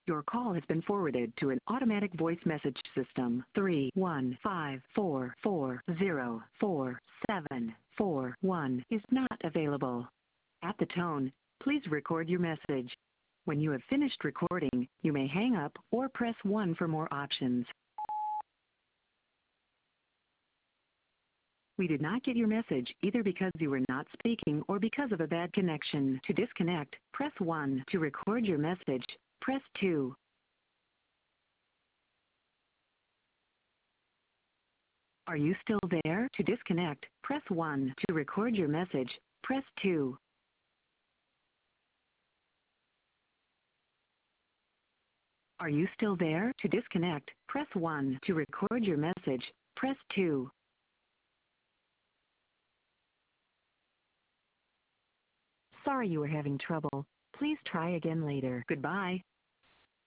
Your call has been forwarded to an automatic voice message system. 315404741 is not available. At the tone, please record your message. When you have finished recording, you may hang up or press 1 for more options. We did not get your message either because you were not speaking or because of a bad connection. To disconnect, press 1. To record your message, press 2. Are you still there? To disconnect, press 1. To record your message, press 2. Are you still there? To disconnect, press 1. To record your message, press 2. Sorry you were having trouble. Please try again later. Goodbye.